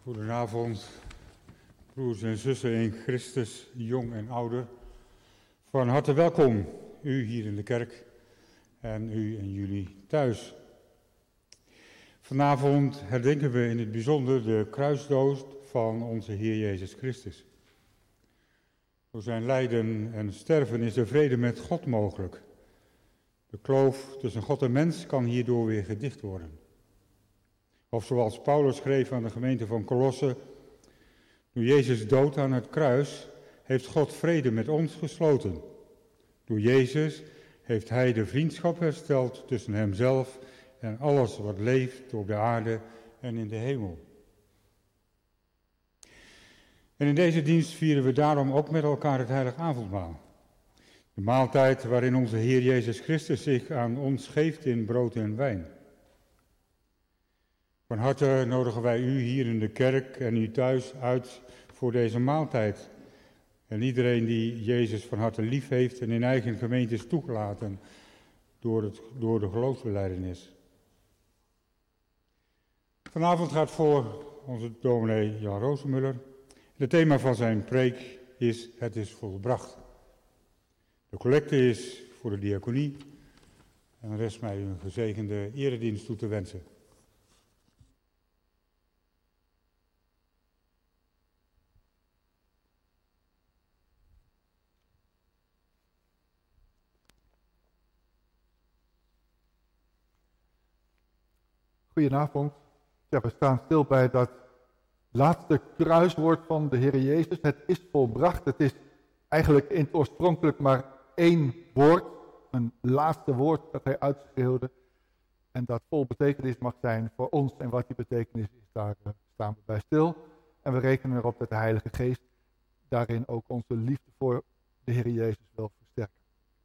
Goedenavond, broers en zussen in Christus, jong en ouder. Van harte welkom, u hier in de kerk en u en jullie thuis. Vanavond herdenken we in het bijzonder de kruisdood van onze Heer Jezus Christus. Door zijn lijden en sterven is de vrede met God mogelijk. De kloof tussen God en mens kan hierdoor weer gedicht worden. Of zoals Paulus schreef aan de gemeente van Colosse: door Jezus dood aan het kruis heeft God vrede met ons gesloten. Door Jezus heeft hij de vriendschap hersteld tussen hemzelf en alles wat leeft op de aarde en in de hemel. En in deze dienst vieren we daarom ook met elkaar het heilige avondmaal. De maaltijd waarin onze Heer Jezus Christus zich aan ons geeft in brood en wijn. Van harte nodigen wij u hier in de kerk en u thuis uit voor deze maaltijd. En iedereen die Jezus van harte lief heeft en in eigen gemeente is toegelaten door de geloofsbelijdenis. Vanavond gaat voor onze dominee Jan Rozenmuller. Het thema van zijn preek is: het is volbracht. De collecte is voor de diaconie. En er rest mij een gezegende eredienst toe te wensen. Goedenavond. Ja, we staan stil bij dat laatste kruiswoord van de Heer Jezus. Het is volbracht. Het is eigenlijk in het oorspronkelijk maar één woord. Een laatste woord dat hij uitschreeuwde. En dat vol betekenis mag zijn voor ons. En wat die betekenis is, daar staan we bij stil. En we rekenen erop dat de Heilige Geest daarin ook onze liefde voor de Heer Jezus wil versterken.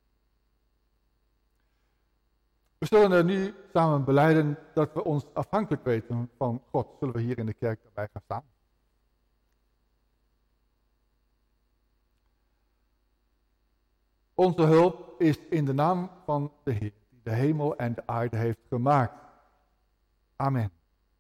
We zullen er nu samen belijden dat we ons afhankelijk weten van God. Zullen we hier in de kerk daarbij gaan staan? Onze hulp is in de naam van de Heer, die de hemel en de aarde heeft gemaakt. Amen.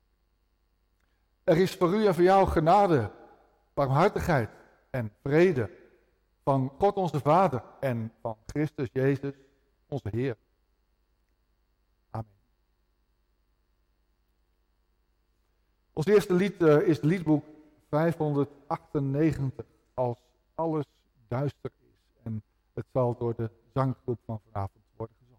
Er is voor u en voor jou genade, barmhartigheid en vrede van God onze Vader en van Christus Jezus, onze Heer. Amen. Ons eerste lied is liedboek 598, Als alles duister is. En het zal door de zanggroep van vanavond worden gezongen.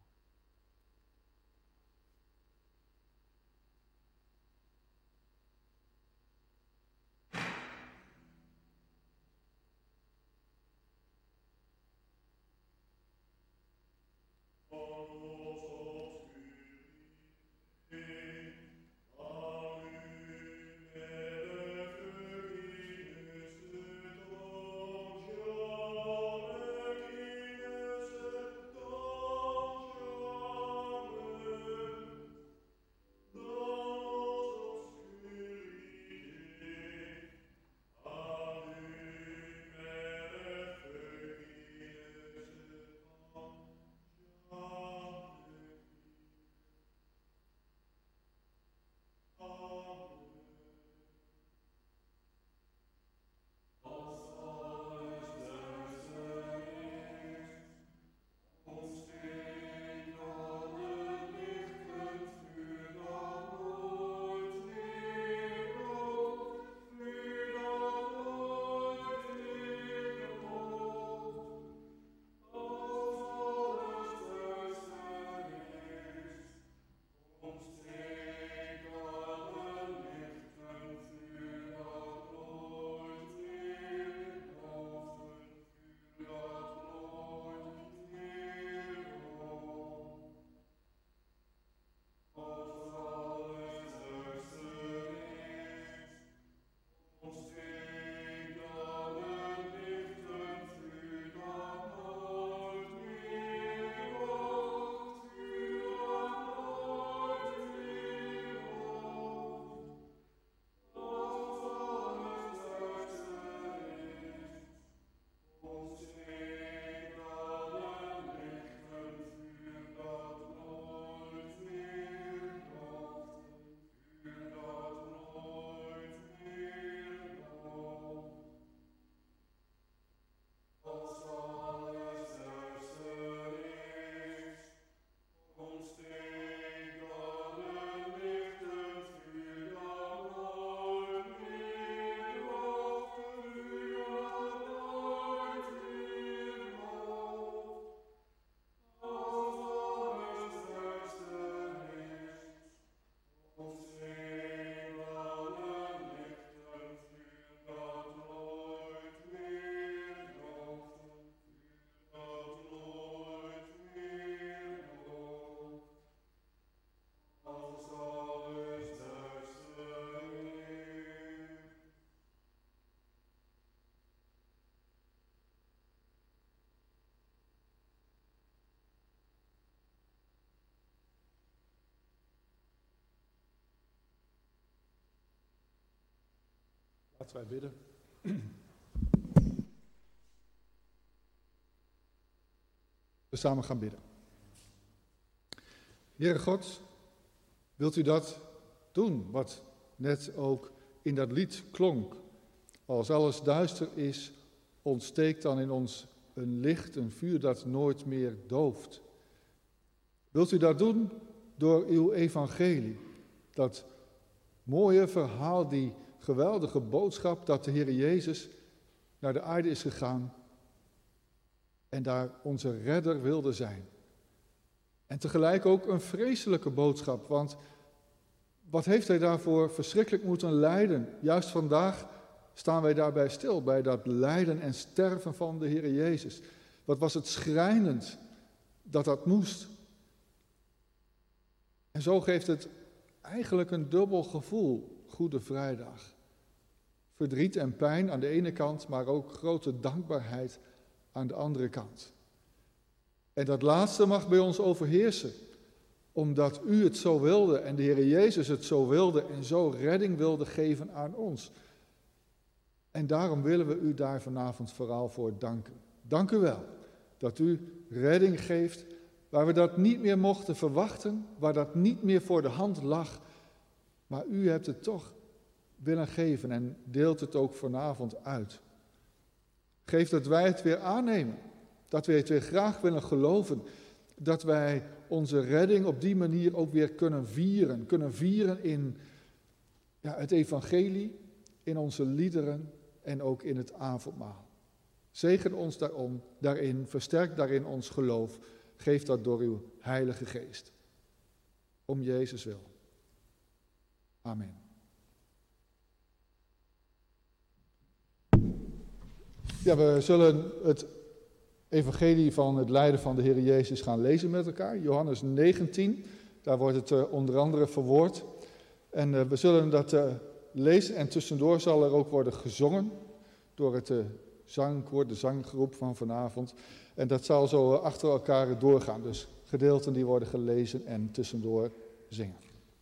Laten wij bidden. We samen gaan bidden. Heere God, wilt u dat doen, wat net ook in dat lied klonk? Als alles duister is, ontsteekt dan in ons een licht, een vuur dat nooit meer dooft. Wilt u dat doen door uw evangelie, dat mooie verhaal, die geweldige boodschap dat de Heer Jezus naar de aarde is gegaan en daar onze redder wilde zijn. En tegelijk ook een vreselijke boodschap, want wat heeft hij daarvoor verschrikkelijk moeten lijden? Juist vandaag staan wij daarbij stil, bij dat lijden en sterven van de Heer Jezus. Wat was het schrijnend dat dat moest. En zo geeft het eigenlijk een dubbel gevoel, Goede Vrijdag. Verdriet en pijn aan de ene kant, maar ook grote dankbaarheid aan de andere kant. En dat laatste mag bij ons overheersen, omdat u het zo wilde en de Heer Jezus het zo wilde en zo redding wilde geven aan ons. En daarom willen we u daar vanavond vooral voor danken. Dank u wel dat u redding geeft waar we dat niet meer mochten verwachten, waar dat niet meer voor de hand lag. Maar u hebt het toch willen geven en deelt het ook vanavond uit. Geef dat wij het weer aannemen, dat wij het weer graag willen geloven, dat wij onze redding op die manier ook weer kunnen vieren in het evangelie, in onze liederen en ook in het avondmaal. Zegen ons daarin, versterk daarin ons geloof, geef dat door uw Heilige Geest. Om Jezus wil. Amen. Ja, we zullen het evangelie van het lijden van de Heer Jezus gaan lezen met elkaar. Johannes 19, daar wordt het onder andere verwoord. En we zullen dat lezen en tussendoor zal er ook worden gezongen door het zangkoor, de zanggroep van vanavond. En dat zal zo achter elkaar doorgaan. Dus gedeelten die worden gelezen en tussendoor zingen.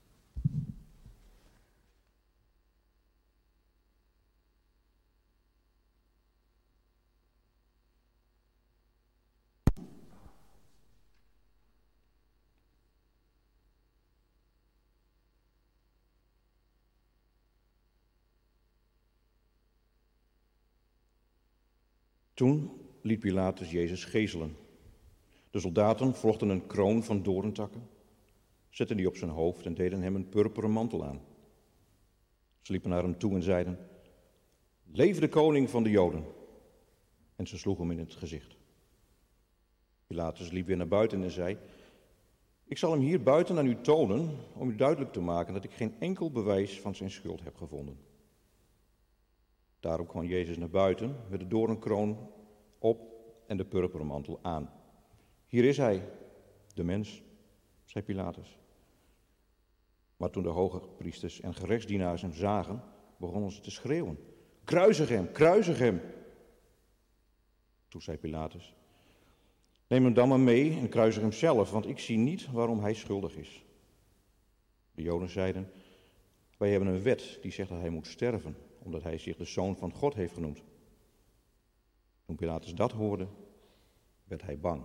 Toen liet Pilatus Jezus gegezelen. De soldaten vlochten een kroon van doorntakken, zetten die op zijn hoofd en deden hem een purperen mantel aan. Ze liepen naar hem toe en zeiden: "Leve de koning van de Joden!" En ze sloegen hem in het gezicht. Pilatus liep weer naar buiten en zei: "Ik zal hem hier buiten aan u tonen, om u duidelijk te maken dat ik geen enkel bewijs van zijn schuld heb gevonden." Daarop kwam Jezus naar buiten met de doornkroon op en de purperen mantel aan. "Hier is hij, de mens," zei Pilatus. Maar toen de hoge priesters en gerechtsdienaars hem zagen, begonnen ze te schreeuwen: "Kruisig hem, kruisig hem!" Toen zei Pilatus: "Neem hem dan maar mee en kruisig hem zelf, want ik zie niet waarom hij schuldig is." De Joden zeiden: "Wij hebben een wet die zegt dat hij moet sterven, omdat hij zich de Zoon van God heeft genoemd." Toen Pilatus dat hoorde, werd hij bang.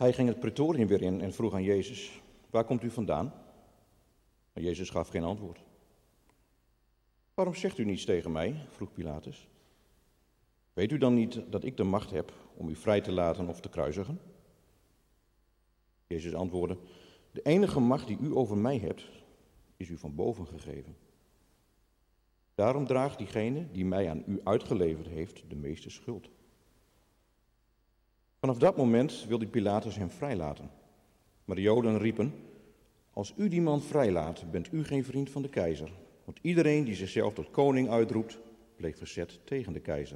Hij ging het praetorium weer in en vroeg aan Jezus, waar komt u vandaan? Maar Jezus gaf geen antwoord. Waarom zegt u niets tegen mij? Vroeg Pilatus. Weet u dan niet dat ik de macht heb om u vrij te laten of te kruisigen? Jezus antwoordde, de enige macht die u over mij hebt, is u van boven gegeven. Daarom draagt diegene die mij aan u uitgeleverd heeft de meeste schuld. Vanaf dat moment wilde Pilatus hem vrijlaten. Maar de Joden riepen, als u die man vrijlaat, bent u geen vriend van de keizer. Want iedereen die zichzelf tot koning uitroept, bleef verzet tegen de keizer.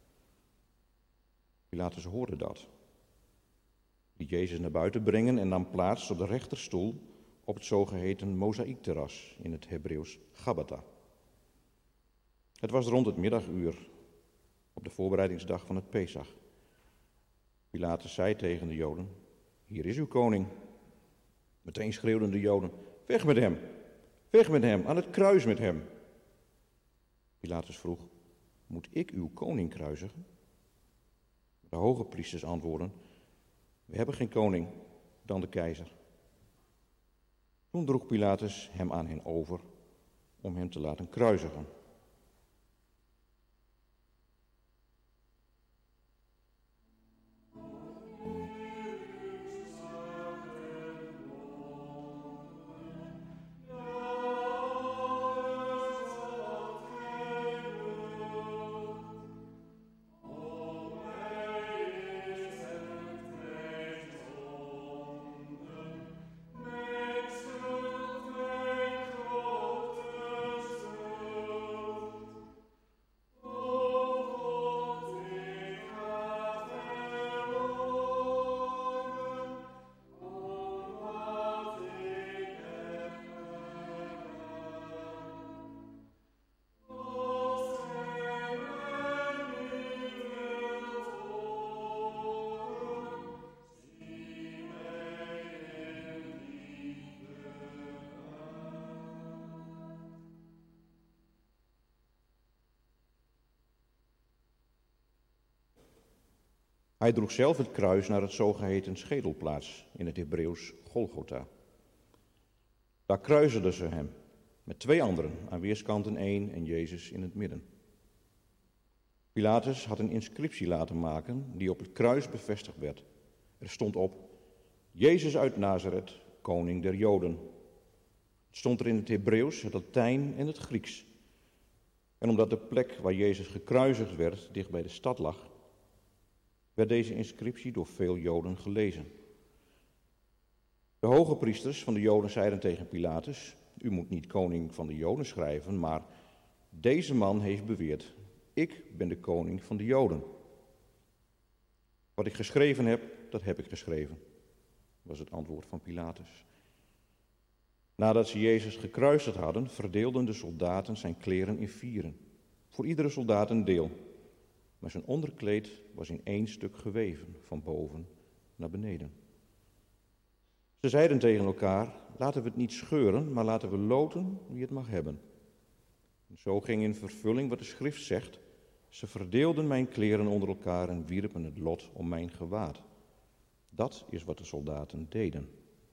Pilatus hoorde dat. Liet Jezus naar buiten brengen en nam plaats op de rechterstoel op het zogeheten mozaïekterras, in het Hebreeuws Gabbatha. Het was rond het middaguur, op de voorbereidingsdag van het Pesach. Pilatus zei tegen de Joden, hier is uw koning. Meteen schreeuwden de Joden, weg met hem, aan het kruis met hem. Pilatus vroeg, moet ik uw koning kruisigen? De hoge priesters antwoordden, we hebben geen koning dan de keizer. Toen droeg Pilatus hem aan hen over om hem te laten kruisigen. Hij droeg zelf het kruis naar het zogeheten schedelplaats, in het Hebreeuws Golgotha. Daar kruisigden ze hem, met 2 anderen, aan weerskanten 1 en Jezus in het midden. Pilatus had een inscriptie laten maken die op het kruis bevestigd werd. Er stond op, Jezus uit Nazareth, koning der Joden. Het stond er in het Hebreeuws, het Latijn en het Grieks. En omdat de plek waar Jezus gekruisigd werd dicht bij de stad lag, werd deze inscriptie door veel Joden gelezen. De hoge priesters van de Joden zeiden tegen Pilatus, u moet niet koning van de Joden schrijven, maar deze man heeft beweerd, ik ben de koning van de Joden. Wat ik geschreven heb, dat heb ik geschreven, was het antwoord van Pilatus. Nadat ze Jezus gekruisigd hadden, verdeelden de soldaten zijn kleren in 4, voor iedere soldaat een deel. Maar zijn onderkleed was in 1 stuk geweven, van boven naar beneden. Ze zeiden tegen elkaar, laten we het niet scheuren, maar laten we loten wie het mag hebben. En zo ging in vervulling wat de schrift zegt, ze verdeelden mijn kleren onder elkaar en wierpen het lot om mijn gewaad. Dat is wat de soldaten deden.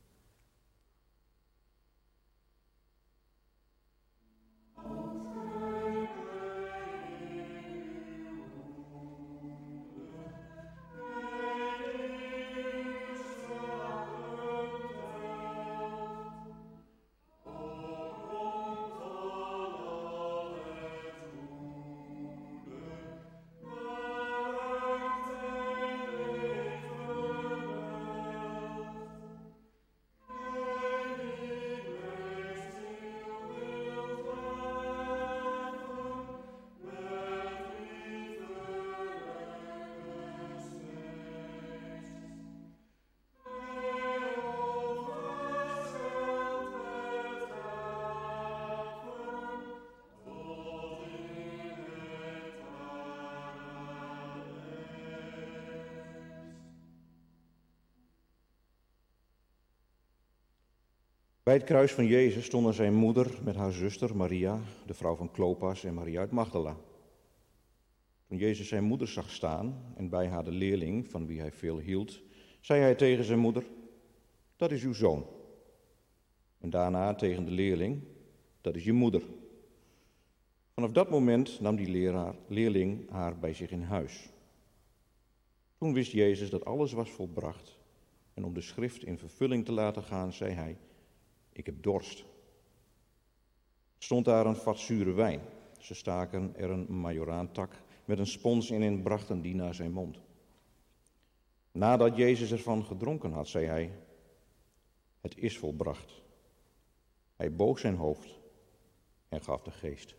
Bij het kruis van Jezus stonden zijn moeder met haar zuster Maria, de vrouw van Klopas, en Maria uit Magdala. Toen Jezus zijn moeder zag staan en bij haar de leerling, van wie hij veel hield, zei hij tegen zijn moeder, dat is uw zoon. En daarna tegen de leerling, dat is je moeder. Vanaf dat moment nam die leerling haar bij zich in huis. Toen wist Jezus dat alles was volbracht. En om de schrift in vervulling te laten gaan, zei hij, ik heb dorst. Er stond daar een vat zure wijn. Ze staken er een majoraantak met een spons in en brachten die naar zijn mond. Nadat Jezus ervan gedronken had, zei hij, het is volbracht. Hij boog zijn hoofd en gaf de geest.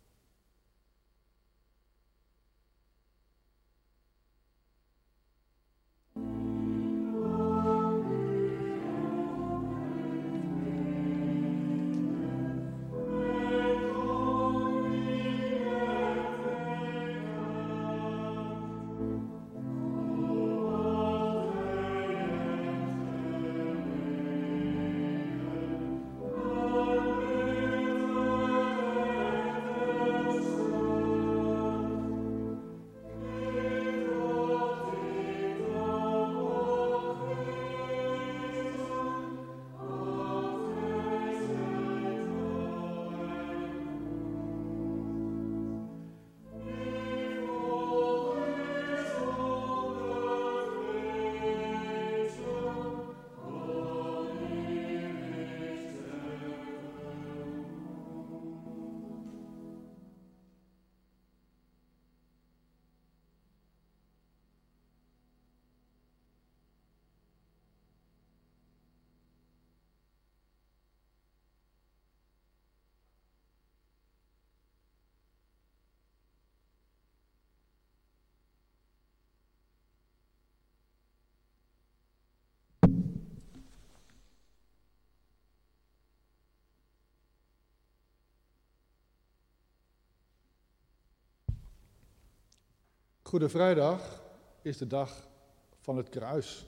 Goede Vrijdag is de dag van het kruis.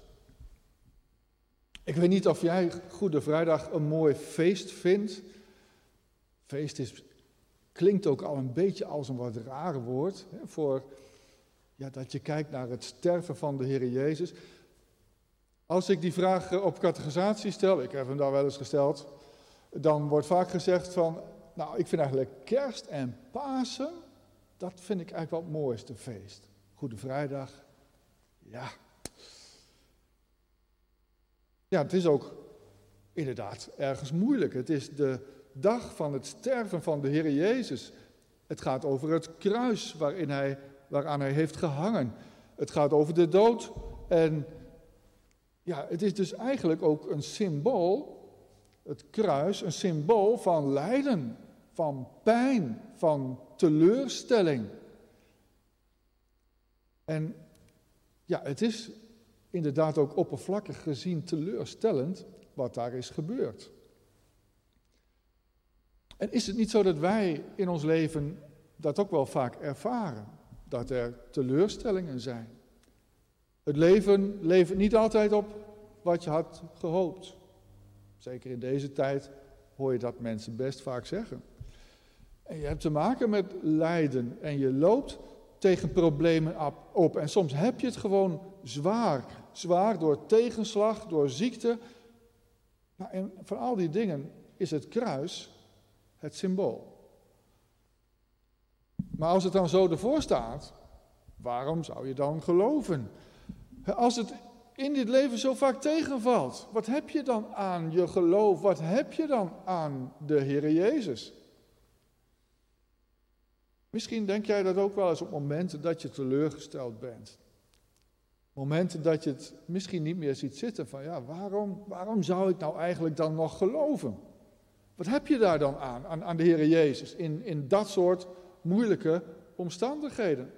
Ik weet niet of jij Goede Vrijdag een mooi feest vindt. Feest klinkt ook al een beetje als een wat raar woord. Dat je kijkt naar het sterven van de Heer Jezus. Als ik die vraag op catechisatie stel, ik heb hem daar wel eens gesteld, dan wordt vaak gezegd van, ik vind eigenlijk Kerst en Pasen, dat vind ik eigenlijk wel het mooiste feest. Goede Vrijdag, ja. Ja, het is ook inderdaad ergens moeilijk. Het is de dag van het sterven van de Heer Jezus. Het gaat over het kruis waaraan hij heeft gehangen. Het gaat over de dood. En ja, het is dus eigenlijk ook een symbool, het kruis, een symbool van lijden, van pijn, van teleurstelling. En ja, het is inderdaad ook oppervlakkig gezien teleurstellend wat daar is gebeurd. En is het niet zo dat wij in ons leven dat ook wel vaak ervaren? Dat er teleurstellingen zijn. Het leven levert niet altijd op wat je had gehoopt. Zeker in deze tijd hoor je dat mensen best vaak zeggen. En je hebt te maken met lijden en je loopt tegen problemen op. En soms heb je het gewoon zwaar door tegenslag, door ziekte. En van al die dingen is het kruis het symbool. Maar als het dan zo ervoor staat, waarom zou je dan geloven? Als het in dit leven zo vaak tegenvalt, wat heb je dan aan je geloof? Wat heb je dan aan de Heer Jezus? Misschien denk jij dat ook wel eens op momenten dat je teleurgesteld bent. Momenten dat je het misschien niet meer ziet zitten van ja, waarom zou ik nou eigenlijk dan nog geloven? Wat heb je daar dan aan de Heer Jezus in dat soort moeilijke omstandigheden?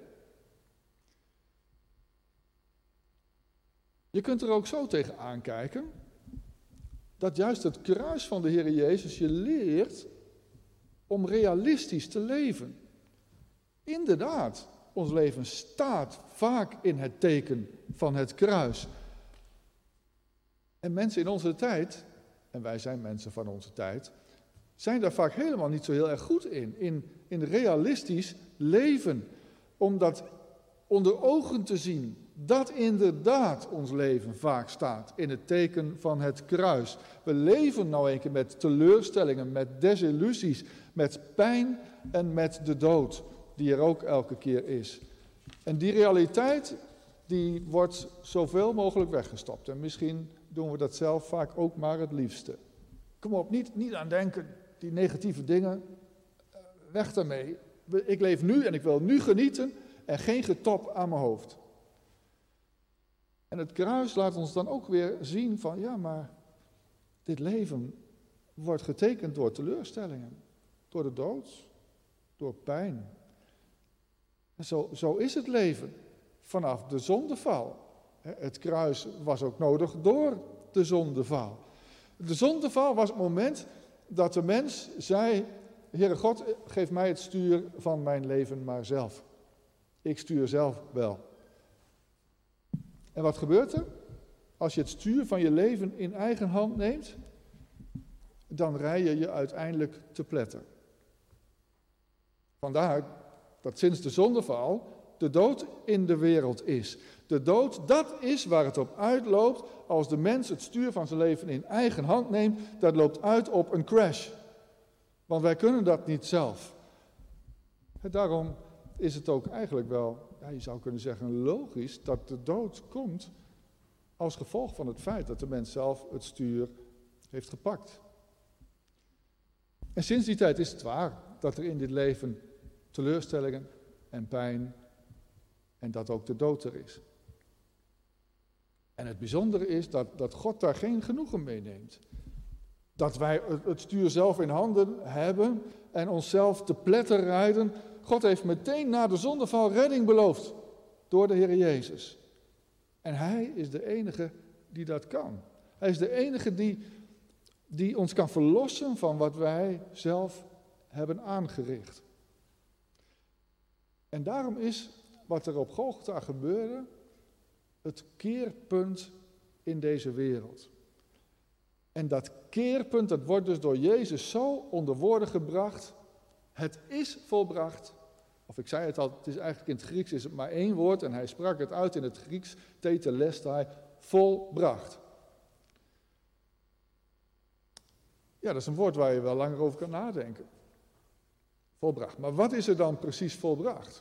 Je kunt er ook zo tegen aankijken, dat juist het kruis van de Heer Jezus je leert om realistisch te leven. Inderdaad, ons leven staat vaak in het teken van het kruis. En mensen in onze tijd, en wij zijn mensen van onze tijd, zijn daar vaak helemaal niet zo heel erg goed in realistisch leven. Om dat onder ogen te zien, dat inderdaad ons leven vaak staat in het teken van het kruis. We leven nou een keer met teleurstellingen, met desillusies, met pijn en met de dood, die er ook elke keer is. En die realiteit, die wordt zoveel mogelijk weggestopt. En misschien doen we dat zelf vaak ook maar het liefste. Kom op, niet aan denken, die negatieve dingen, weg daarmee. Ik leef nu en ik wil nu genieten en geen getop aan mijn hoofd. En het kruis laat ons dan ook weer zien van, ja, maar dit leven wordt getekend door teleurstellingen, door de dood, door pijn. En zo is het leven vanaf de zondeval. Het kruis was ook nodig door de zondeval. De zondeval was het moment dat de mens zei, Heere God, geef mij het stuur van mijn leven maar zelf. Ik stuur zelf wel. En wat gebeurt er? Als je het stuur van je leven in eigen hand neemt, dan rij je je uiteindelijk te pletter. Vandaar dat sinds de zondeval de dood in de wereld is. De dood, dat is waar het op uitloopt als de mens het stuur van zijn leven in eigen hand neemt. Dat loopt uit op een crash. Want wij kunnen dat niet zelf. En daarom is het ook eigenlijk wel, je zou kunnen zeggen, logisch dat de dood komt als gevolg van het feit dat de mens zelf het stuur heeft gepakt. En sinds die tijd is het waar dat er in dit leven teleurstellingen en pijn en dat ook de dood er is. En het bijzondere is dat God daar geen genoegen mee neemt. Dat wij het stuur zelf in handen hebben en onszelf te pletter rijden. God heeft meteen na de zondeval redding beloofd door de Heer Jezus. En Hij is de enige die dat kan. Hij is de enige die ons kan verlossen van wat wij zelf hebben aangericht. En daarom is wat er op Golgotha gebeurde het keerpunt in deze wereld. En dat keerpunt, dat wordt dus door Jezus zo onder woorden gebracht. Het is volbracht. Of ik zei het al, het is eigenlijk in het Grieks is het maar één woord en hij sprak het uit in het Grieks, tetelestai, volbracht. Ja, dat is een woord waar je wel langer over kan nadenken. Volbracht. Maar wat is er dan precies volbracht?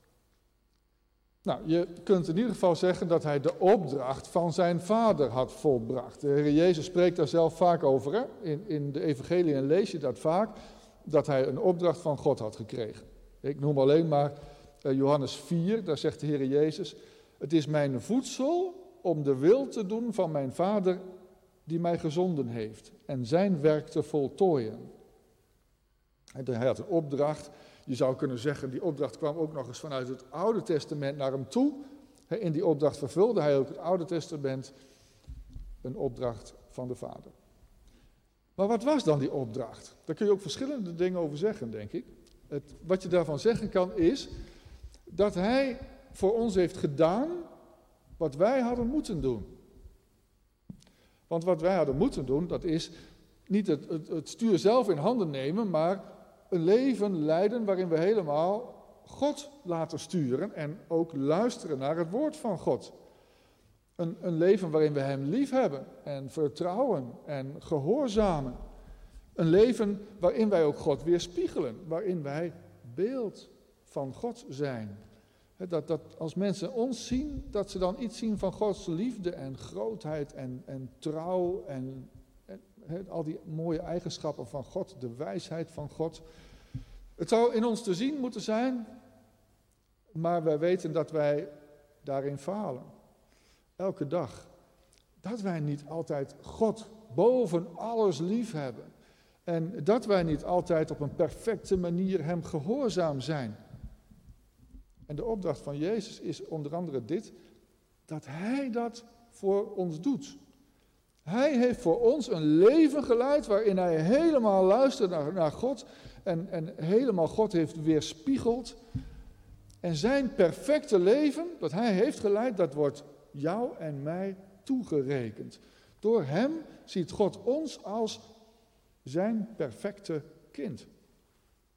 Nou, je kunt in ieder geval zeggen dat hij de opdracht van zijn vader had volbracht. De Heer Jezus spreekt daar zelf vaak over. Hè? In de evangeliën lees je dat vaak, dat hij een opdracht van God had gekregen. Ik noem alleen maar Johannes 4, daar zegt de Heer Jezus, het is mijn voedsel om de wil te doen van mijn vader die mij gezonden heeft en zijn werk te voltooien. Hij had een opdracht. Je zou kunnen zeggen, die opdracht kwam ook nog eens vanuit het Oude Testament naar hem toe. In die opdracht vervulde hij ook het Oude Testament, een opdracht van de Vader. Maar wat was dan die opdracht? Daar kun je ook verschillende dingen over zeggen, denk ik. Wat je daarvan zeggen kan is dat hij voor ons heeft gedaan wat wij hadden moeten doen. Want wat wij hadden moeten doen, dat is niet het stuur zelf in handen nemen, maar een leven leiden waarin we helemaal God laten sturen en ook luisteren naar het woord van God. Een leven waarin we Hem lief hebben en vertrouwen en gehoorzamen. Een leven waarin wij ook God weerspiegelen, waarin wij beeld van God zijn. Dat als mensen ons zien, dat ze dan iets zien van Gods liefde en grootheid en trouw en al die mooie eigenschappen van God, de wijsheid van God. Het zou in ons te zien moeten zijn, maar wij weten dat wij daarin falen. Elke dag. Dat wij niet altijd God boven alles lief hebben. En dat wij niet altijd op een perfecte manier Hem gehoorzaam zijn. En de opdracht van Jezus is onder andere dit, dat Hij dat voor ons doet. Hij heeft voor ons een leven geleid waarin Hij helemaal luistert naar God en helemaal God heeft weerspiegeld. En zijn perfecte leven dat Hij heeft geleid, dat wordt jou en mij toegerekend. Door Hem ziet God ons als zijn perfecte kind.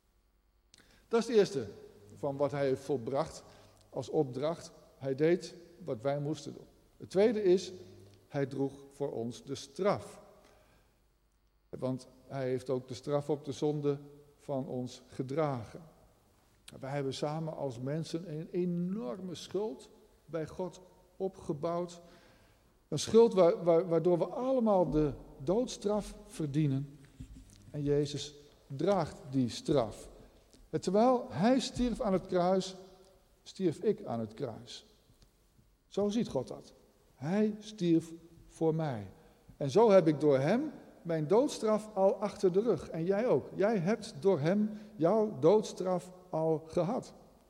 Dat is het eerste van wat Hij heeft volbracht als opdracht. Hij deed wat wij moesten doen. Het tweede is, hij droeg voor ons de straf. Want hij heeft ook de straf op de zonde van ons gedragen. Wij hebben samen als mensen een enorme schuld bij God opgebouwd. Een schuld waardoor we allemaal de doodstraf verdienen. En Jezus draagt die straf. En terwijl hij stierf aan het kruis, stierf ik aan het kruis. Zo ziet God dat. Hij stierf voor mij. En zo heb ik door hem mijn doodstraf al achter de rug. En jij ook. Jij hebt door hem jouw doodstraf al gehad.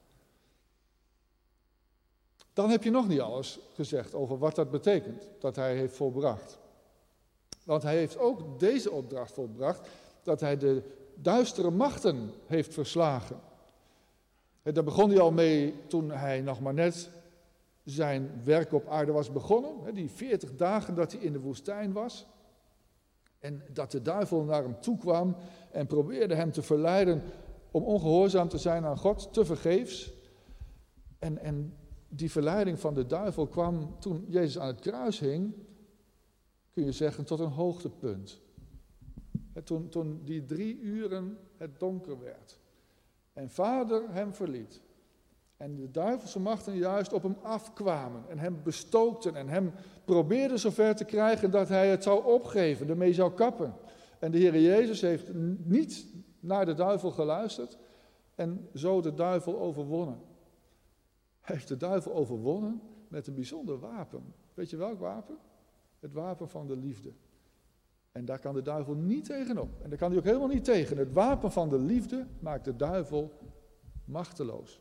Dan heb je nog niet alles gezegd over wat dat betekent, dat hij heeft volbracht. Want hij heeft ook deze opdracht volbracht, dat hij de duistere machten heeft verslagen. En daar begon hij al mee toen hij nog maar net zijn werk op aarde was begonnen. Die 40 dagen dat hij in de woestijn was. En dat de duivel naar hem toe kwam en probeerde hem te verleiden om ongehoorzaam te zijn aan God, tevergeefs. En die verleiding van de duivel kwam toen Jezus aan het kruis hing, kun je zeggen, tot een hoogtepunt. Toen die 3 uren het donker werd. En Vader hem verliet. En de duivelse machten juist op hem afkwamen en hem bestookten en hem probeerden zover te krijgen dat hij het zou opgeven, ermee zou kappen. En de Heer Jezus heeft niet naar de duivel geluisterd en zo de duivel overwonnen. Hij heeft de duivel overwonnen met een bijzonder wapen. Weet je welk wapen? Het wapen van de liefde. En daar kan de duivel niet tegenop. En daar kan hij ook helemaal niet tegen. Het wapen van de liefde maakt de duivel machteloos.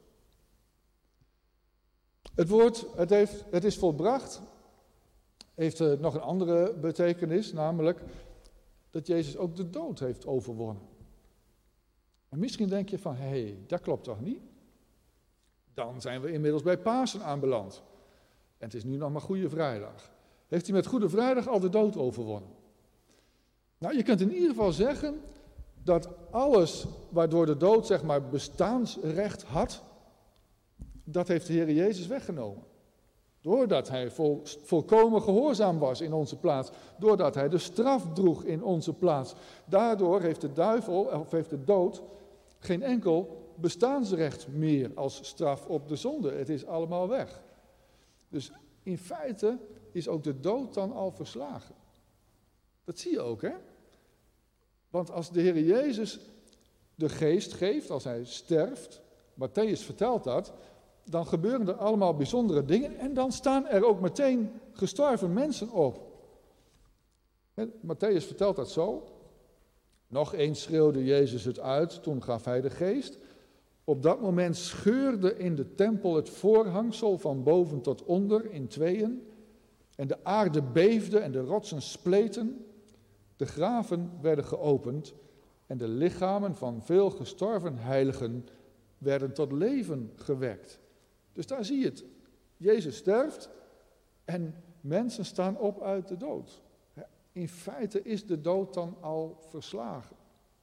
Het woord, het is volbracht, heeft nog een andere betekenis, namelijk dat Jezus ook de dood heeft overwonnen. En misschien denk je van, hé, dat klopt toch niet? Dan zijn we inmiddels bij Pasen aanbeland. En het is nu nog maar Goede Vrijdag. Heeft hij met Goede Vrijdag al de dood overwonnen? Nou, je kunt in ieder geval zeggen dat alles waardoor de dood, zeg maar, bestaansrecht had, dat heeft de Heer Jezus weggenomen. Doordat hij volkomen gehoorzaam was in onze plaats. Doordat hij de straf droeg in onze plaats. Daardoor heeft de duivel, of heeft de dood, geen enkel bestaansrecht meer als straf op de zonde. Het is allemaal weg. Dus in feite is ook de dood dan al verslagen. Dat zie je ook, hè? Want als de Heer Jezus de geest geeft, als hij sterft, Matthäus vertelt dat, dan gebeuren er allemaal bijzondere dingen en dan staan er ook meteen gestorven mensen op. Matthäus vertelt dat zo. Nog eens schreeuwde Jezus het uit, toen gaf hij de geest. Op dat moment scheurde in de tempel het voorhangsel van boven tot onder in tweeën. En de aarde beefde en de rotsen spleten. De graven werden geopend en de lichamen van veel gestorven heiligen werden tot leven gewekt. Dus daar zie je het. Jezus sterft en mensen staan op uit de dood. In feite is de dood dan al verslagen.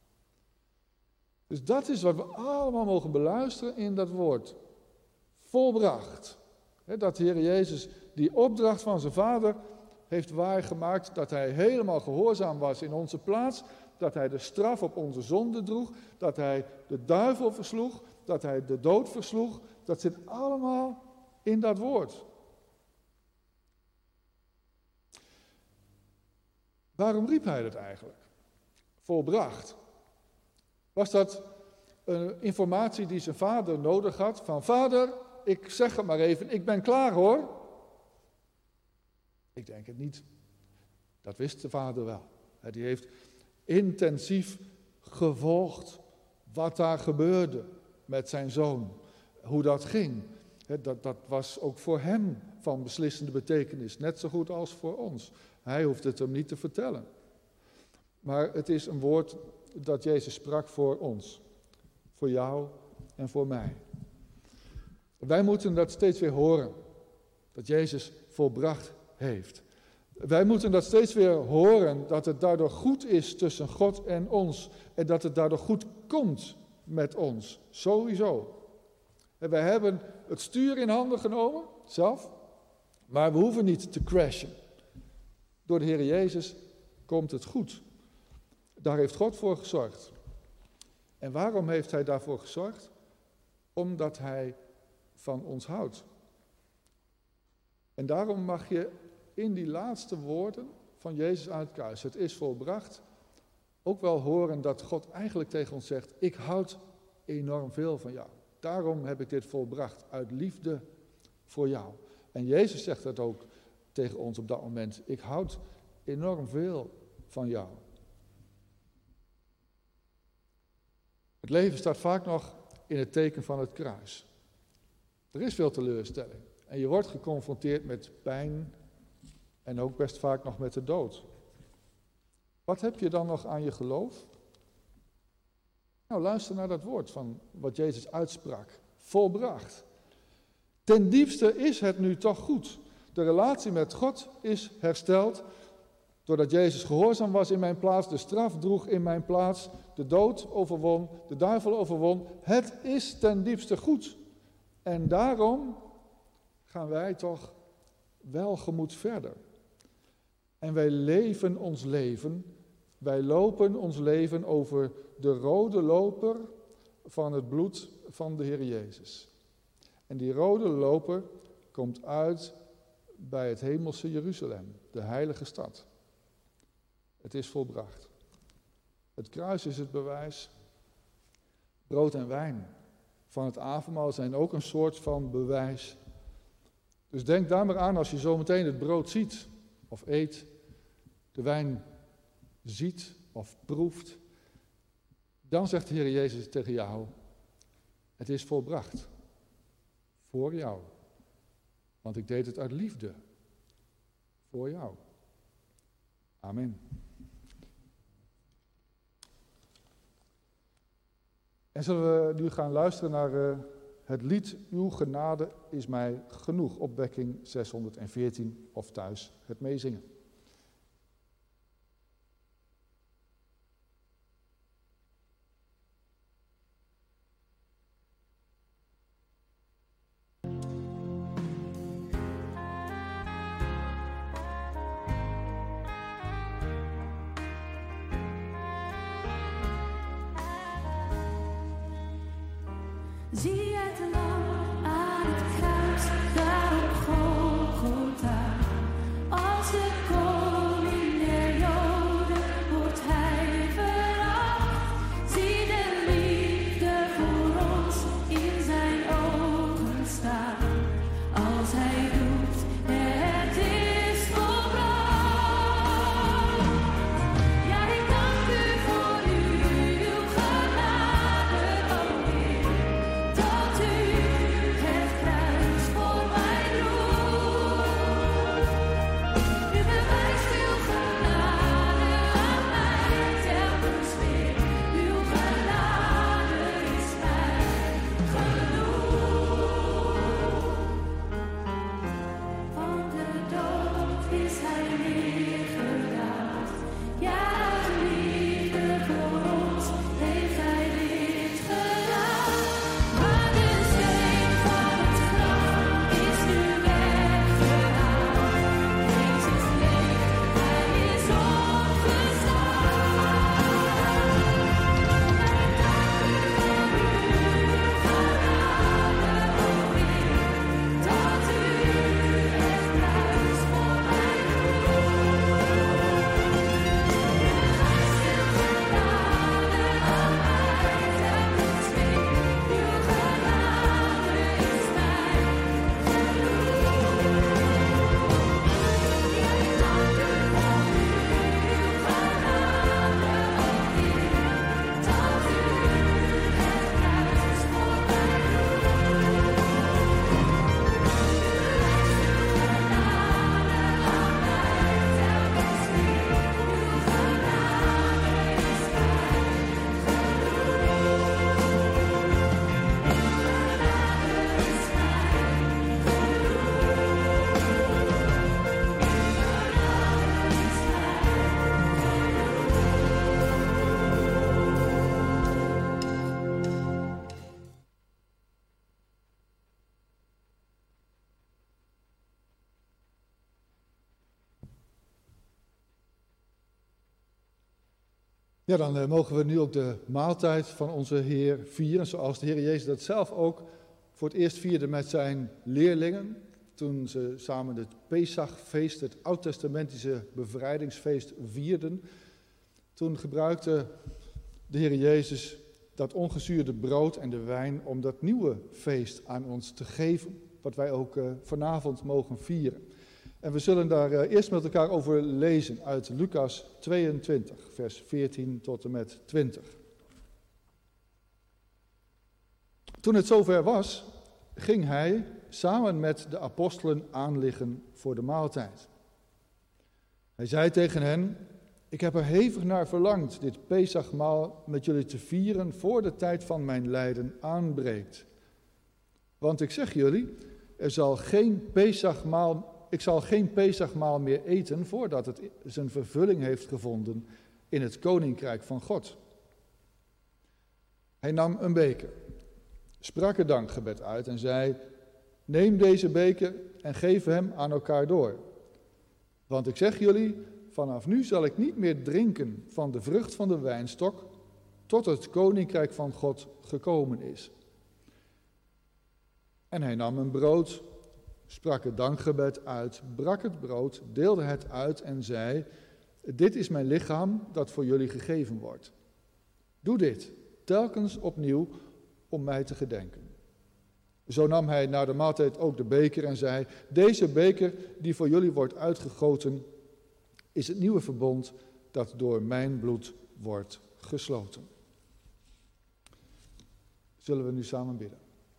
Dus dat is wat we allemaal mogen beluisteren in dat woord. Volbracht. Dat de Heer Jezus die opdracht van zijn Vader heeft waargemaakt, dat hij helemaal gehoorzaam was in onze plaats, dat hij de straf op onze zonde droeg, dat hij de duivel versloeg, dat hij de dood versloeg. Dat zit allemaal in dat woord. Waarom riep hij dat eigenlijk? Volbracht. Was dat informatie die zijn vader nodig had? Van vader, ik zeg het maar even, ik ben klaar hoor. Ik denk het niet. Dat wist de vader wel. Die heeft intensief gevolgd wat daar gebeurde met zijn zoon. Hoe dat ging. Dat was ook voor hem van beslissende betekenis. Net zo goed als voor ons. Hij hoeft het hem niet te vertellen. Maar het is een woord dat Jezus sprak voor ons. Voor jou en voor mij. Wij moeten dat steeds weer horen. Dat Jezus volbracht heeft. Wij moeten dat steeds weer horen. Dat het daardoor goed is tussen God en ons. En dat het daardoor goed komt met ons. Sowieso. En wij hebben het stuur in handen genomen, zelf. Maar we hoeven niet te crashen. Door de Heer Jezus komt het goed. Daar heeft God voor gezorgd. En waarom heeft Hij daarvoor gezorgd? Omdat Hij van ons houdt. En daarom mag je in die laatste woorden van Jezus aan het kruis, het is volbracht, ook wel horen dat God eigenlijk tegen ons zegt, ik houd enorm veel van jou. Daarom heb ik dit volbracht, uit liefde voor jou. En Jezus zegt dat ook tegen ons op dat moment, ik houd enorm veel van jou. Het leven staat vaak nog in het teken van het kruis. Er is veel teleurstelling. En je wordt geconfronteerd met pijn en ook best vaak nog met de dood. Wat heb je dan nog aan je geloof? Nou, luister naar dat woord van wat Jezus uitsprak. Volbracht. Ten diepste is het nu toch goed. De relatie met God is hersteld doordat Jezus gehoorzaam was in mijn plaats, de straf droeg in mijn plaats, de dood overwon, de duivel overwon. Het is ten diepste goed. En daarom gaan wij toch welgemoed verder. En wij leven ons leven, wij lopen ons leven over de rode loper van het bloed van de Heer Jezus. En die rode loper komt uit bij het hemelse Jeruzalem, de heilige stad. Het is volbracht. Het kruis is het bewijs. Brood en wijn van het avondmaal zijn ook een soort van bewijs. Dus denk daar maar aan als je zo meteen het brood ziet of eet, de wijn ziet of proeft. Dan zegt de Heer Jezus tegen jou, het is volbracht. Voor jou. Want ik deed het uit liefde. Voor jou. Amen. En zullen we nu gaan luisteren naar het lied Uw genade is mij genoeg, opwekking 614 of thuis het meezingen. Zie het lam aan het kruis, daar op Golgotha. Als de koning der Joden wordt hij veracht. Zie de liefde voor ons in zijn ogen staan. Als hij roept, het is volbracht. Ja, ik dank u voor uw genade, o Heer. Dat u Ja, dan mogen we nu ook de maaltijd van onze Heer vieren, zoals de Heer Jezus dat zelf ook voor het eerst vierde met zijn leerlingen. Toen ze samen het Pesachfeest, het oud-testamentische bevrijdingsfeest, vierden. Toen gebruikte de Heer Jezus dat ongezuurde brood en de wijn om dat nieuwe feest aan ons te geven, wat wij ook vanavond mogen vieren. En we zullen daar eerst met elkaar over lezen uit Lucas 22, vers 14 tot en met 20. Toen het zover was, ging hij samen met de apostelen aanliggen voor de maaltijd. Hij zei tegen hen: ik heb er hevig naar verlangd dit Pesachmaal met jullie te vieren voor de tijd van mijn lijden aanbreekt. Want ik zeg jullie, ik zal geen Pesachmaal meer eten voordat het zijn vervulling heeft gevonden in het koninkrijk van God. Hij nam een beker, sprak het dankgebed uit en zei: neem deze beker en geef hem aan elkaar door. Want ik zeg jullie, vanaf nu zal ik niet meer drinken van de vrucht van de wijnstok, tot het koninkrijk van God gekomen is. En hij nam een brood, sprak het dankgebed uit, brak het brood, deelde het uit en zei: dit is mijn lichaam dat voor jullie gegeven wordt. Doe dit telkens opnieuw om mij te gedenken. Zo nam hij na de maaltijd ook de beker en zei: deze beker die voor jullie wordt uitgegoten, is het nieuwe verbond dat door mijn bloed wordt gesloten. Zullen we nu samen bidden.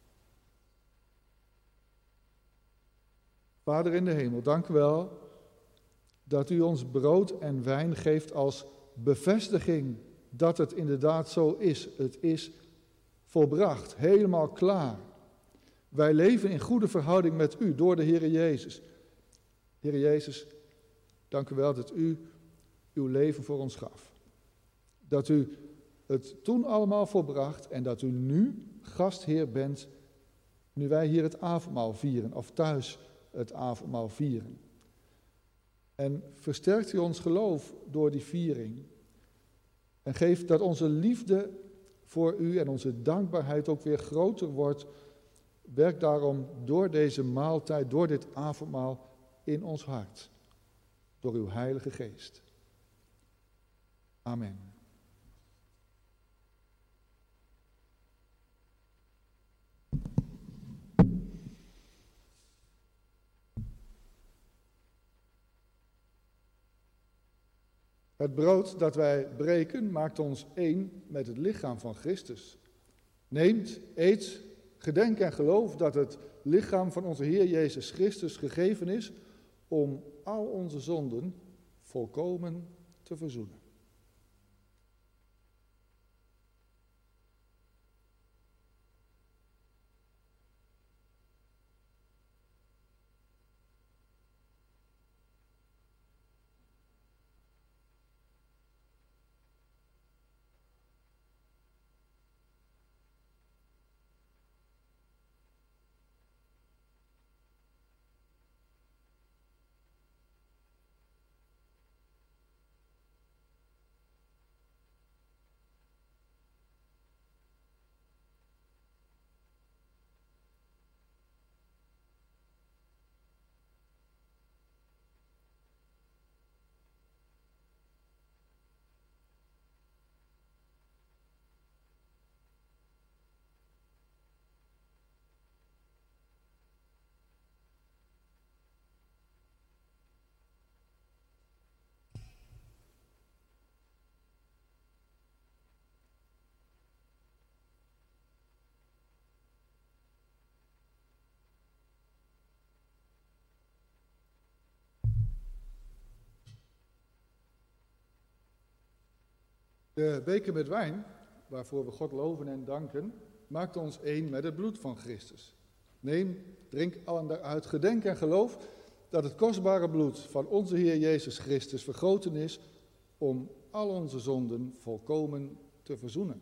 Vader in de hemel, dank u wel dat u ons brood en wijn geeft als bevestiging dat het inderdaad zo is. Het is volbracht, helemaal klaar. Wij leven in goede verhouding met u door de Heer Jezus. Heer Jezus, dank u wel dat u uw leven voor ons gaf. Dat u het toen allemaal volbracht en dat u nu gastheer bent, nu wij hier het avondmaal vieren of thuis het avondmaal vieren. En versterkt u ons geloof door die viering. En geeft dat onze liefde voor u en onze dankbaarheid ook weer groter wordt. Werk daarom door deze maaltijd, door dit avondmaal in ons hart. Door uw Heilige Geest. Amen. Het brood dat wij breken maakt ons één met het lichaam van Christus. Neemt, eet, gedenk en geloof dat het lichaam van onze Heer Jezus Christus gegeven is om al onze zonden volkomen te verzoenen. De beker met wijn, waarvoor we God loven en danken, maakt ons één met het bloed van Christus. Neem, drink allen daaruit, gedenk en geloof dat het kostbare bloed van onze Heer Jezus Christus vergoten is om al onze zonden volkomen te verzoenen.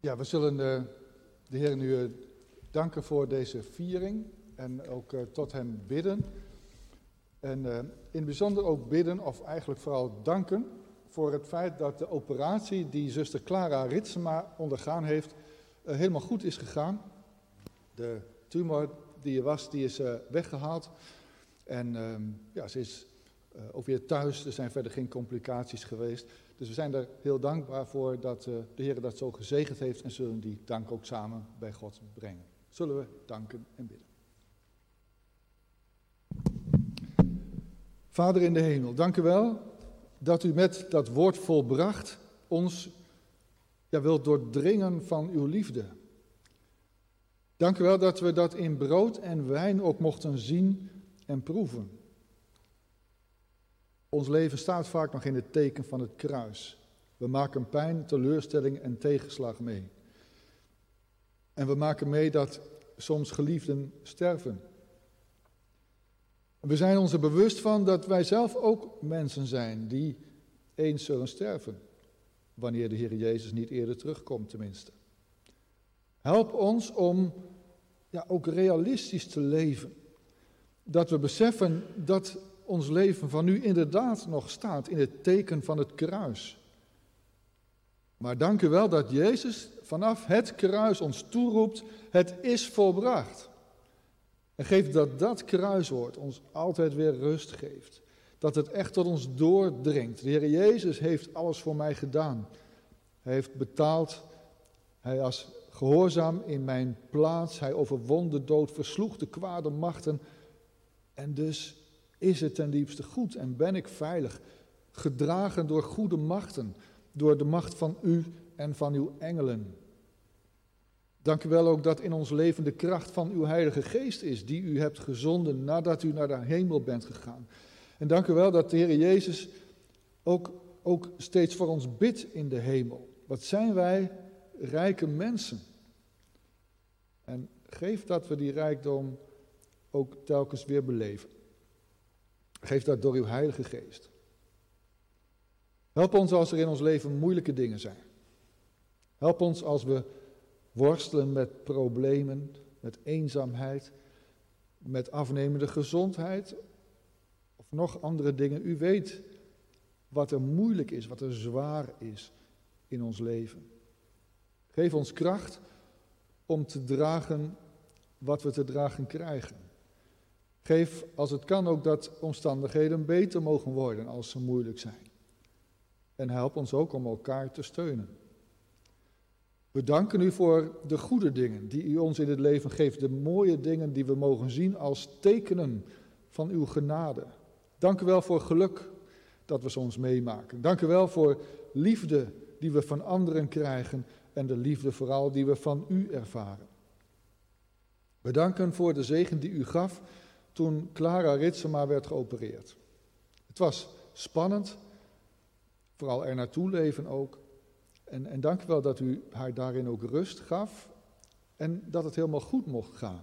Ja, we zullen de Heer nu danken voor deze viering en ook tot hem bidden. En in het bijzonder ook bidden, of eigenlijk vooral danken, voor het feit dat de operatie die zuster Clara Ritsema ondergaan heeft, helemaal goed is gegaan. De tumor die er was, die is weggehaald. En ze is ook weer thuis, er zijn verder geen complicaties geweest. Dus we zijn er heel dankbaar voor dat de Heer dat zo gezegend heeft en zullen die dank ook samen bij God brengen. Zullen we danken en bidden. Vader in de hemel, dank u wel dat u met dat woord volbracht ons wilt doordringen van uw liefde. Dank u wel dat we dat in brood en wijn ook mochten zien en proeven. Ons leven staat vaak nog in het teken van het kruis. We maken pijn, teleurstelling en tegenslag mee. En we maken mee dat soms geliefden sterven. We zijn ons er bewust van dat wij zelf ook mensen zijn die eens zullen sterven. Wanneer de Heer Jezus niet eerder terugkomt tenminste. Help ons om ook realistisch te leven. Dat we beseffen dat ons leven van nu inderdaad nog staat in het teken van het kruis. Maar dank u wel dat Jezus vanaf het kruis ons toeroept, het is volbracht. En geef dat dat kruiswoord ons altijd weer rust geeft. Dat het echt tot ons doordringt. De Heer Jezus heeft alles voor mij gedaan. Hij heeft betaald. Hij was gehoorzaam in mijn plaats. Hij overwon de dood, versloeg de kwade machten. En dus is het ten diepste goed en ben ik veilig. Gedragen door goede machten. Door de macht van u en van uw engelen. Dank u wel ook dat in ons leven de kracht van uw Heilige Geest is, die u hebt gezonden nadat u naar de hemel bent gegaan. En dank u wel dat de Heer Jezus ook steeds voor ons bidt in de hemel. Wat zijn wij rijke mensen. En geef dat we die rijkdom ook telkens weer beleven. Geef dat door uw Heilige Geest. Help ons als er in ons leven moeilijke dingen zijn. Help ons als we worstelen met problemen, met eenzaamheid, met afnemende gezondheid of nog andere dingen. U weet wat er moeilijk is, wat er zwaar is in ons leven. Geef ons kracht om te dragen wat we te dragen krijgen. Geef, als het kan, ook dat omstandigheden beter mogen worden als ze moeilijk zijn. En help ons ook om elkaar te steunen. We danken u voor de goede dingen die u ons in het leven geeft. De mooie dingen die we mogen zien als tekenen van uw genade. Dank u wel voor geluk dat we soms meemaken. Dank u wel voor liefde die we van anderen krijgen. En de liefde vooral die we van u ervaren. We danken voor de zegen die u gaf toen Clara Ritsema werd geopereerd. Het was spannend. Vooral er naartoe leven ook. En dank u wel dat u haar daarin ook rust gaf en dat het helemaal goed mocht gaan.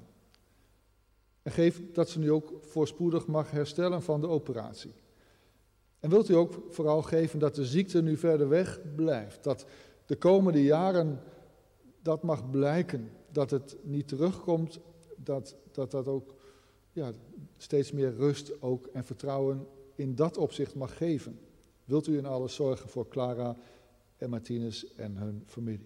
En geef dat ze nu ook voorspoedig mag herstellen van de operatie. En wilt u ook vooral geven dat de ziekte nu verder weg blijft. Dat de komende jaren dat mag blijken. Dat het niet terugkomt. Dat ook steeds meer rust ook en vertrouwen in dat opzicht mag geven. Wilt u in alles zorgen voor Clara en Martinez en hun familie.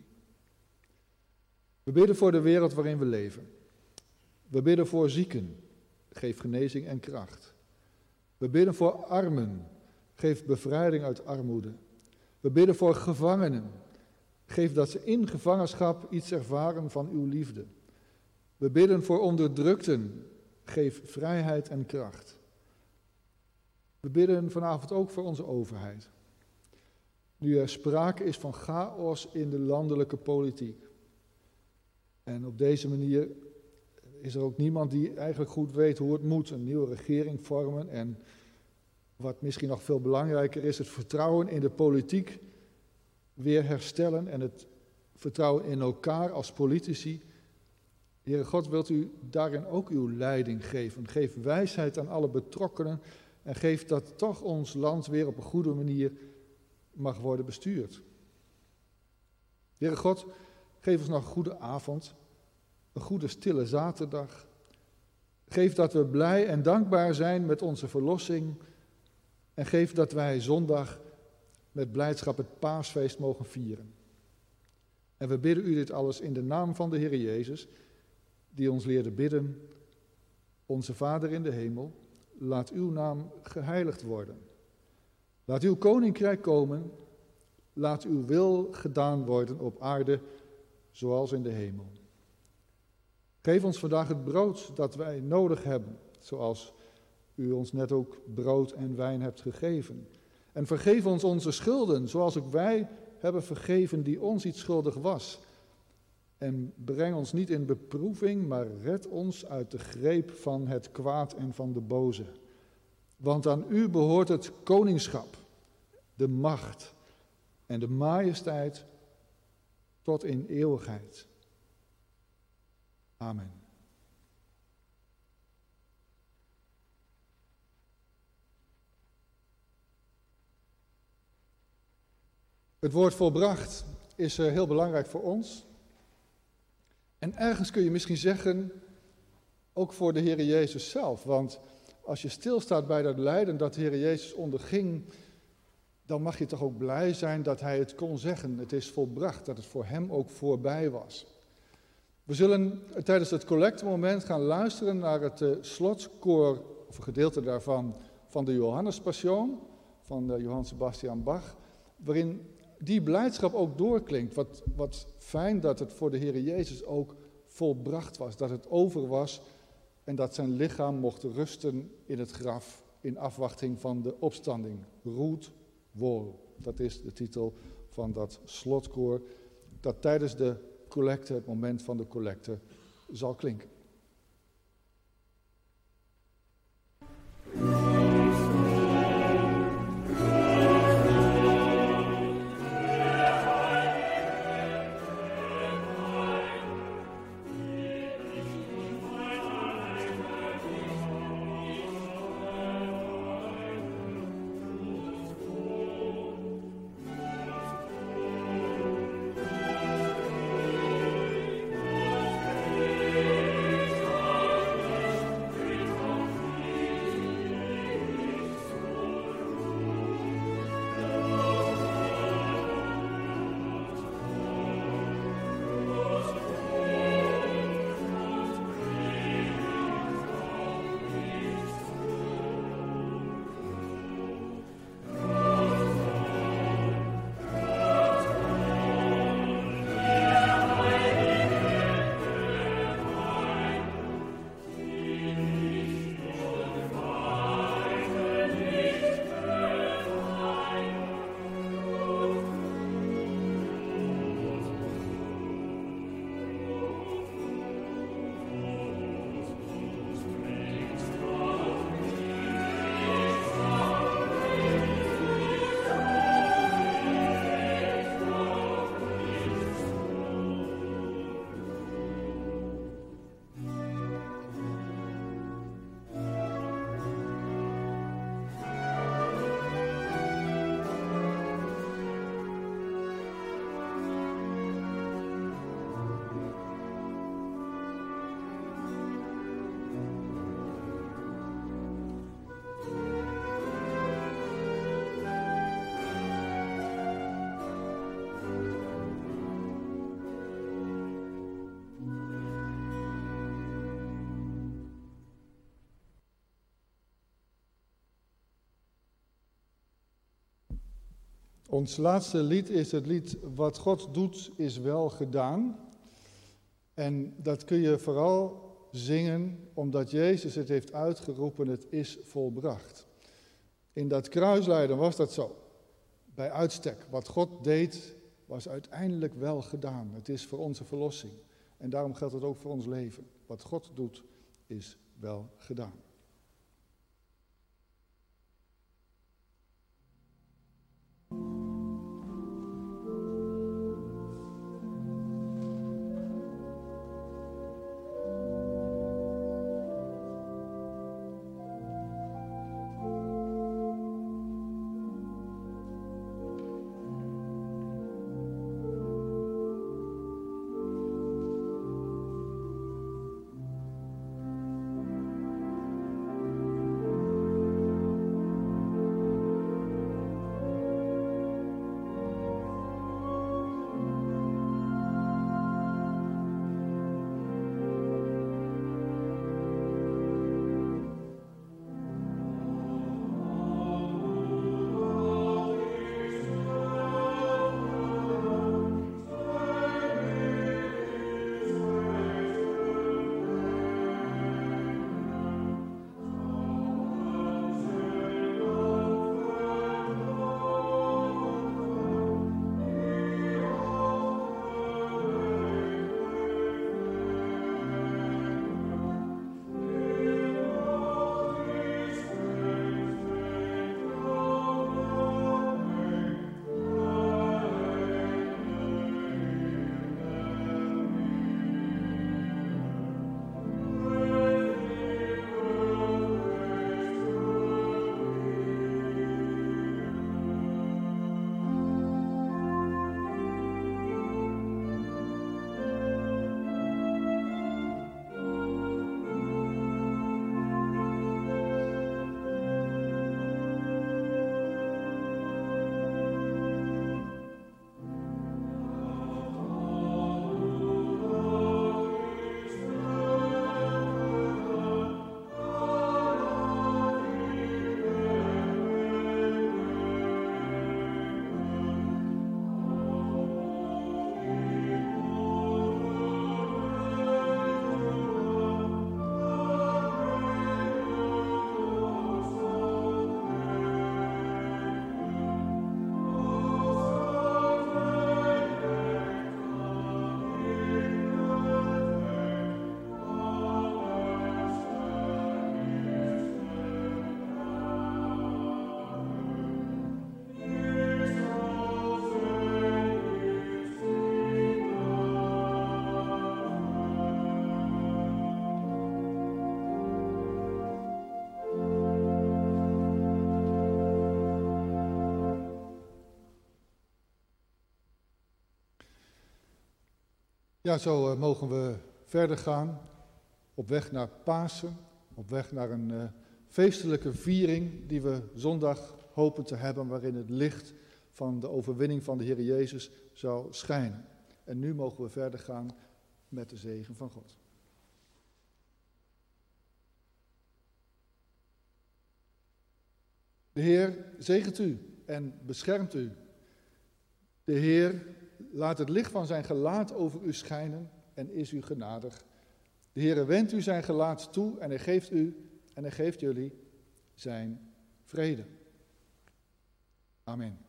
We bidden voor de wereld waarin we leven. We bidden voor zieken. Geef genezing en kracht. We bidden voor armen. Geef bevrijding uit armoede. We bidden voor gevangenen. Geef dat ze in gevangenschap iets ervaren van uw liefde. We bidden voor onderdrukten. Geef vrijheid en kracht. We bidden vanavond ook voor onze overheid. Nu er sprake is van chaos in de landelijke politiek. En op deze manier is er ook niemand die eigenlijk goed weet hoe het moet. Een nieuwe regering vormen en wat misschien nog veel belangrijker is, het vertrouwen in de politiek weer herstellen en het vertrouwen in elkaar als politici. Heere God, wilt u daarin ook uw leiding geven. Geef wijsheid aan alle betrokkenen en geef dat toch ons land weer op een goede manier mag worden bestuurd. Heere God, Geef ons nog een goede avond, een goede stille zaterdag. Geef dat we blij en dankbaar zijn met onze verlossing. En geef dat wij zondag met blijdschap het paasfeest mogen vieren. En we bidden u dit alles in de naam van de Heer Jezus, die ons leerde bidden. Onze Vader in de hemel, laat uw naam geheiligd worden. Laat uw koninkrijk komen. Laat uw wil gedaan worden op aarde, zoals in de hemel. Geef ons vandaag het brood dat wij nodig hebben, zoals u ons net ook brood en wijn hebt gegeven. En vergeef ons onze schulden, zoals ook wij hebben vergeven die ons iets schuldig was. En breng ons niet in beproeving, maar red ons uit de greep van het kwaad en van de boze. Want aan u behoort het koningschap, de macht en de majesteit tot in eeuwigheid. Amen. Het woord volbracht is heel belangrijk voor ons. En ergens kun je misschien zeggen, ook voor de Heer Jezus zelf. Want als je stilstaat bij dat lijden dat de Heer Jezus onderging, dan mag je toch ook blij zijn dat hij het kon zeggen. Het is volbracht, dat het voor hem ook voorbij was. We zullen tijdens het collectemoment gaan luisteren naar het slotkoor, of een gedeelte daarvan, van de Johannespassion, van Johann Sebastian Bach, waarin die blijdschap ook doorklinkt. Wat fijn dat het voor de Heer Jezus ook volbracht was, dat het over was en dat zijn lichaam mocht rusten in het graf in afwachting van de opstanding. Ruht wohl, dat is de titel van dat slotkoor dat tijdens de collecte, het moment van de collecte, zal klinken. Ons laatste lied is het lied Wat God doet is wel gedaan. En dat kun je vooral zingen omdat Jezus het heeft uitgeroepen, het is volbracht. In dat kruislijden was dat zo. Bij uitstek, wat God deed was uiteindelijk wel gedaan. Het is voor onze verlossing. En daarom geldt het ook voor ons leven. Wat God doet is wel gedaan. Ja, zo mogen we verder gaan op weg naar Pasen, op weg naar een feestelijke viering die we zondag hopen te hebben, waarin het licht van de overwinning van de Heer Jezus zou schijnen. En nu mogen we verder gaan met de zegen van God. De Heer zegent u en beschermt u. De Heer laat het licht van zijn gelaat over u schijnen en is u genadig. De Heer wendt u zijn gelaat toe en hij geeft u en hij geeft jullie zijn vrede. Amen.